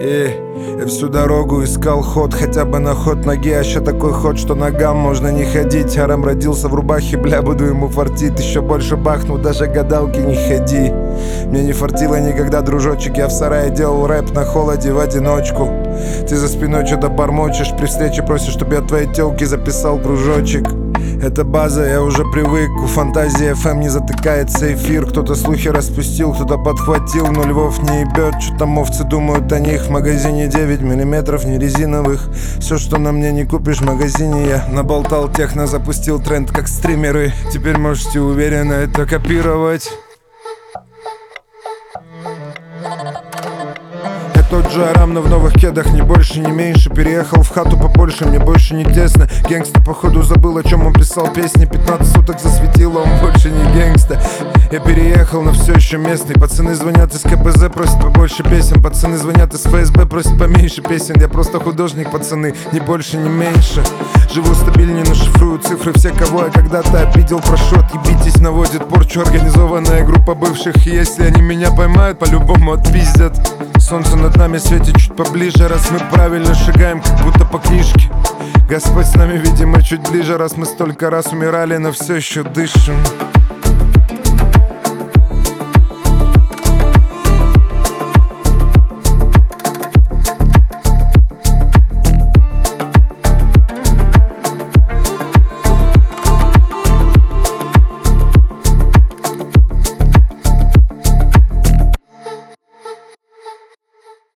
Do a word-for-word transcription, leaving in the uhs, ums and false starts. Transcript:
И я всю дорогу искал ход, хотя бы на ход ноги. А еще такой ход, что ногам можно не ходить. Арам родился в рубахе, бля, буду ему фартить. Еще больше бахну, даже гадалки не ходи. Мне не фартило никогда, дружочек. Я в сарае делал рэп на холоде в одиночку. Ты за спиной что-то бормочешь, при встрече просишь, чтобы я твоей тёлке записал кружочек. Это база, я уже привык. У фантазии эф эм не затыкается эфир. Кто-то слухи распустил, кто-то подхватил. Но львов не ебет, что там овцы думают о них. В магазине девять миллиметров, не резиновых. Все, что на мне не купишь в магазине, я наболтал техно, запустил тренд как стримеры. Теперь можете уверенно это копировать. Тот же Арам, но в новых кедах, ни больше, ни меньше. Переехал в хату побольше, мне больше не тесно. Гэнгста походу забыл, о чем он писал песни. Пятнадцать суток засветило, он больше не гэнгста. Я переехал, но все еще местный. Пацаны звонят из ка пэ зэ, просят побольше песен. Пацаны звонят из эф эс бэ, просят поменьше песен. Я просто художник, пацаны, ни больше, ни меньше. Живу стабильнее, но шифрую цифры. Все, кого я когда-то обидел, прошу, отъебитесь, наводит порчу организованная группа бывших. И если они меня поймают, по-любому отпиздят. Солнце над нами светит чуть поближе, раз мы правильно шагаем, как будто по книжке. Господь с нами, видимо, чуть ближе, раз мы столько раз умирали, но все еще дышим.